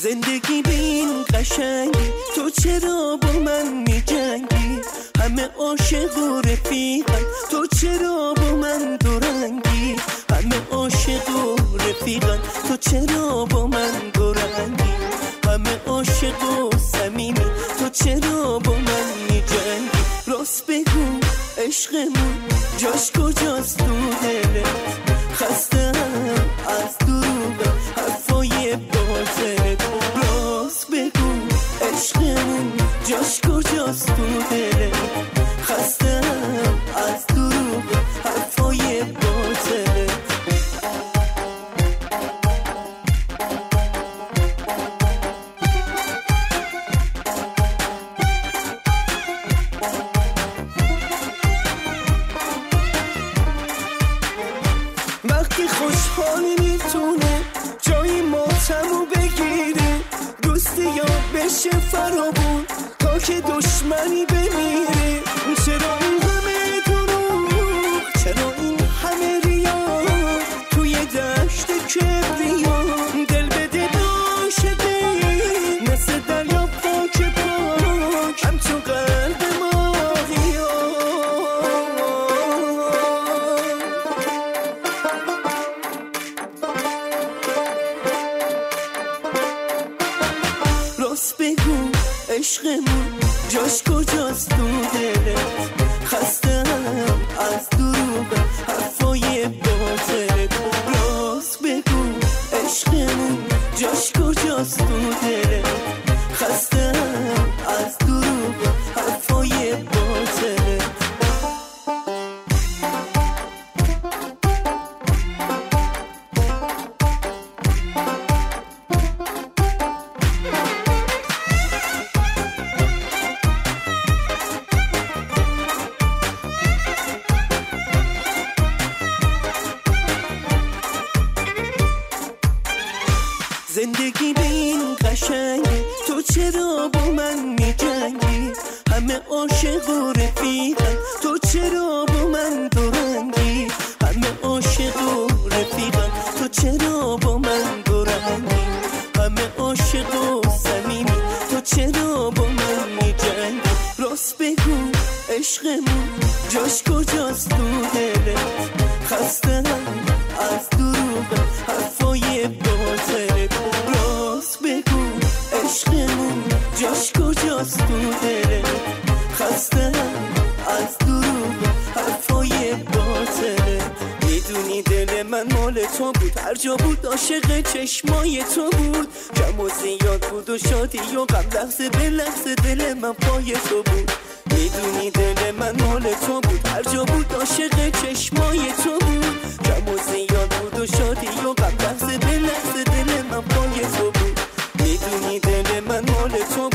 زندگی به این قشنگی، تو چرا با من میجنگی؟ همه عاشق و رفیقن، تو چرا با من دورنگی؟ همه عاشق و رفیقن، تو چرا با من دورنگی؟ همه عاشق و صمیمی، تو چرا با من میجنگی؟ راست بگو عشقمون جاش کجاست تو دلت؟ خستم از دروغ حرفای باطلت. راست بگو عشقمون جاش کجاست تو دلت؟ خستم از دروغ حرفای باطلت. وقتی خوشحالی میتونه جایی ماتمو بگیره، دوستی یا بشه فرابون تا که دشمنی بمیره. چرا این همه دروغ، چرا این همه ریا توی دشت کبریا؟ دل بده عاشقی مثل دریا پاک پاک، همچون قلب ماهیا. راست بگو عشقمون جاش کجاست تو دلت؟ خستم از دروغ حرفای باطلت. راست بگو عشقمون جاش کجاست تو دلت؟ خستم از دروغ حرفای باطلت. زندگی به این قشنگی، تو چرا با من میجنگی؟ همه عاشق و رفیقن، تو چرا با من دورنگی؟ همه عاشق و رفیقن، تو چرا با من دورنگی؟ همه عاشق و صمیمی، تو چرا با من میجنگی؟ راست بگو عشقمون جاش کجاست تو دلت؟ خستم از دروغ حرفای باطلت. راست بگو عشقمون جاش کجاست تو دلت؟ خستم از دروغ حرفای باطلت. میدونی دل من مال تو بود، هر جا بود عاشق چشمای تو بود. کم و زیاد بود و شادی و غم، لحظه به لحظه دل من پای تو بود. میدونی دل من مال تو بود، هر جا بود عاشق چشمای تو بود. کم و زیاد بود و شادی و غم، لحظه به لحظه دل من پای تو بود. میدونی دل من مال تو